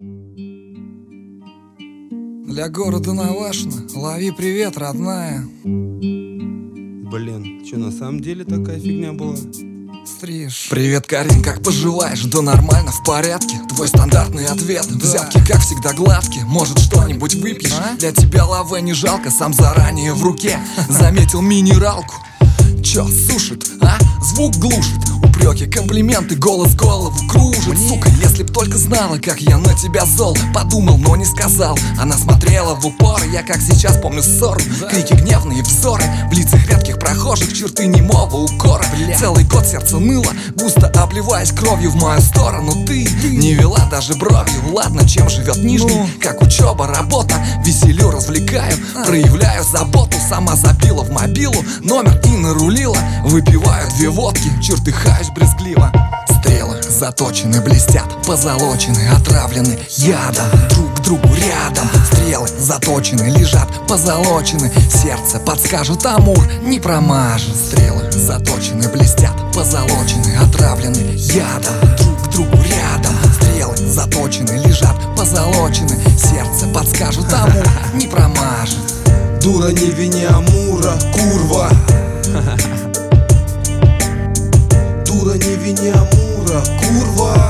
Для города Навашино, лови привет, родная. Блин, что на самом деле такая фигня была? Стриж. Привет, Карин, как поживаешь? Да нормально, в порядке. Твой стандартный ответ. Взятки, как всегда, гладкие. Может, что-нибудь выпьешь? Для тебя лаве не жалко, сам заранее в руке заметил минералку. Чё, сушит, а? Звук глушит. Упреки, комплименты, голос голову кружит. Сука, если б только знала, как я на тебя зол. Подумал, но не сказал. Она смотрела в упор, я как сейчас помню ссору. Крики, гневные взоры, в лицах редких прохожих черты немого укора. Целый год сердце ныло, густо обливаясь кровью в мою сторону. Ты не вела даже бровью. Ладно, чем живет Нижний? Как учеба, работа, веселю, развлекаю, проявляю заботу. Сама забила в мобилу номер и нарулила. Выпиваю 2 водки, чертыхаюсь брезгливо. Стрелы заточены, блестят, позолочены, отравлены ядом. Друг к другу рядом. Стрелы заточены, лежат, позолочены. Сердце подскажет, Амур не промажет. Стрелы заточены, блестят, позолочены, отравлены ядом. Друг к другу рядом. Стрелы заточены, лежат, позолочены. Сердце подскажет, Амур не промажет. Дура, не вини Амура, курва. Дура, не вини Амура, курва.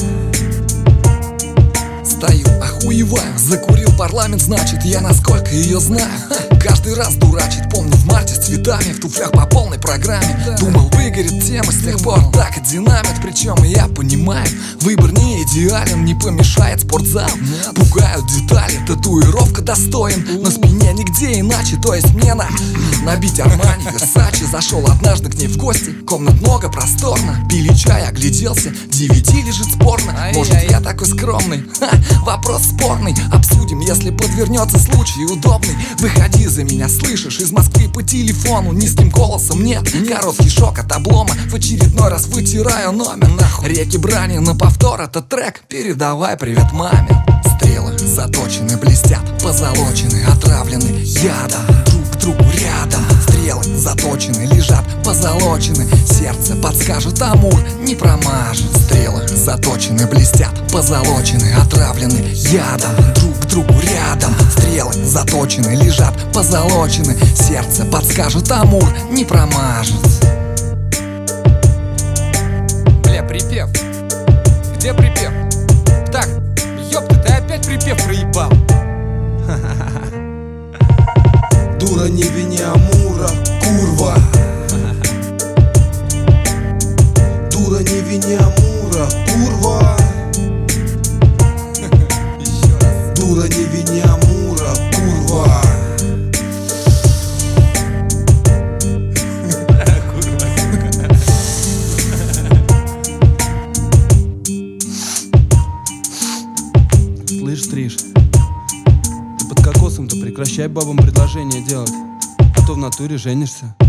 Стою, охуеваю, закурил парламент, значит я насколько ее знаю. Каждый раз дурачит, помню в марте с цветами, в туфлях по полной программе. Думал, выгорит тема, с тех пор так и динамит. Причем я понимаю, выбор не идеален, не помешает спортзал. Пугают детали, татуировка достоин, на спине нигде иначе, то есть мне набить Армани, Версачи. Зашел однажды к ней в гости, комнат много, просторно. Пили чай, огляделся, DVD лежит спорно. Может, я такой скромный? Вопрос спорный, обсудим, если подвернется случай удобный. Выходи за меня, слышишь, из Москвы по телефону. Низким голосом нет, короткий шок от облома. В очередной раз вытираю номер, нахуй. Реки брани на повтор, этот трек передавай привет маме. Стрелы заточены, блестят, позолочены, отравлены ядом. Друг к другу рядом. Стрелы заточены, лежат, позолочены. Сердце подскажет, Амур не промажет. Стрелы заточены, блестят, позолочены, отравлены ядом. Друг к другу рядом. Стрелы заточены, лежат, позолочены. Сердце подскажет, Амур не промажет. Бля, припев. Где припев? Так, ёпта, ты опять припев проебал. Дура, не вини Амура, курва. Дура, не вини Амура, курва. Дура, не вини Амура, курва. Слышь, Стриж, ты под кокосом-то прекращай бабам предложение делать, а то в натуре женишься.